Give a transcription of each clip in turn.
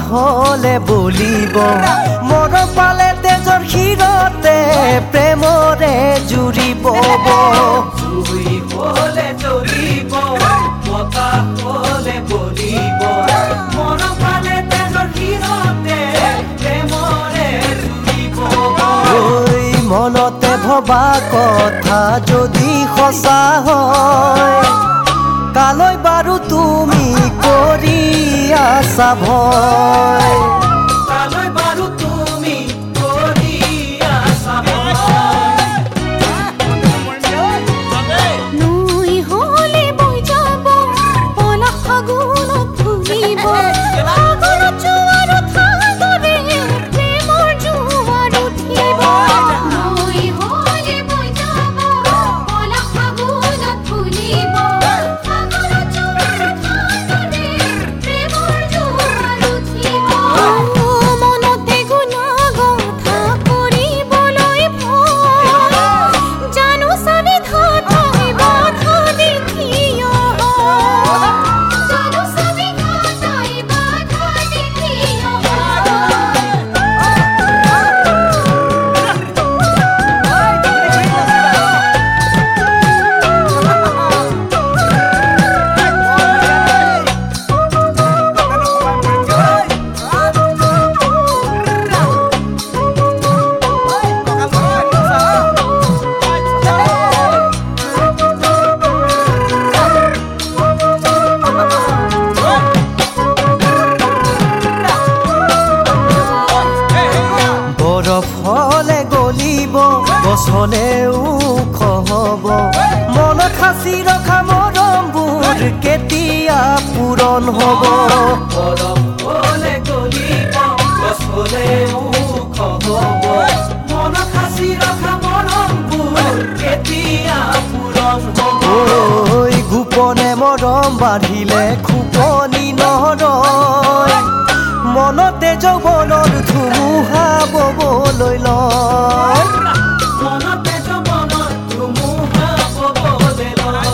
হলে বলিব মৰম পালে তেজৰ শিৰতে প্ৰেমৰে জুৰিব জুই হলে জ্বলিব বতাহ হলে বলিব মৰম পালে তেজৰ শিৰতে প্ৰেমৰে জুৰিব মনতে ভবা কথা যদি সঁচা হয় কালৈ বাৰু তুমি কৰি আছা ভয় কালৈ বাৰু তুমি কৰি আছা নৈ হলে বৈ যাব পলাশ ফাগুনত ফুলিব ফাগুনত জোৱাৰ উঠাৰ দৰে প্ৰেমৰ জোৱাৰ উঠিব নৈ হলে বৈ যাব পলাশ ফাগুনত ফুলিব ফাগুনত জোৱাৰ উঠাৰ দৰে প্ৰেমৰ জোৱাৰ উঠিব মনতে গুণা কথা কৰিবলৈ ভয় জানো চাবি ঘটাই বাধা দেখিও জানো চাবি ঘটাই বাধা দেখিও বৰফ হলে গলিব গছলে ওখ হব মনত সাঁচি ৰখা মৰমবোৰ কেতিয়া পূৰণ হব বৰফ হলে গলিব গছ হলে ওখ হব মনত সাঁচি ৰখা মৰমবোৰ কেতিয়া পূৰণ হব ঐ গোপনে মৰম বাঢ়িলে খুপনি নৰয় মনতে যৌৱনৰ ধুমুহা ববলৈ লয় মনতে যৌৱনৰ ধুমুহা ববলৈ লয়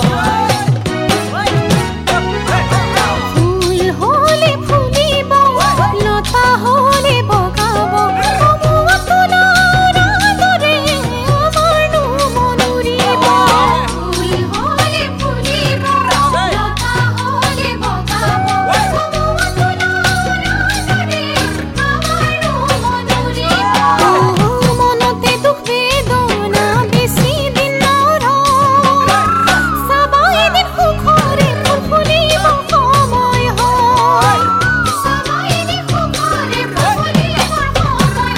ফুল হলে ফুলিব লতা হলে বগাব কমুৱা ফুলৰ দৰে আমাৰনো মন উৰিব ফুল হলে ফুলিব লতা হলে বগাব কমুৱা ফুলৰ দৰে আমাৰনো মন উৰিব মনতে দুখ বেদনা বেছি দিন নৰয় চাবা এদিন সুখৰে ফুল ফুলিব সময় হয় চাবা এদিন সুখৰে ফুল ফুলিব সময়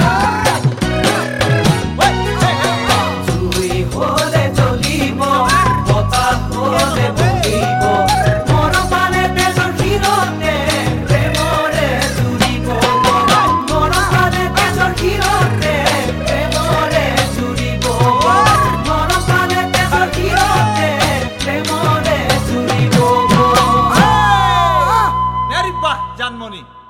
হয় জুই হলে জ্বলিব বতাহ হলে বলিব মৰম পালে তেজৰ শিৰতে প্ৰেমৰে জুৰিব মৰম পালে তেজৰ শিৰতে প্ৰেমৰে জুৰিব মৰম পালে তেজৰ শিৰতে প্ৰেমৰে জুৰিব মেরি বাহ জানমণি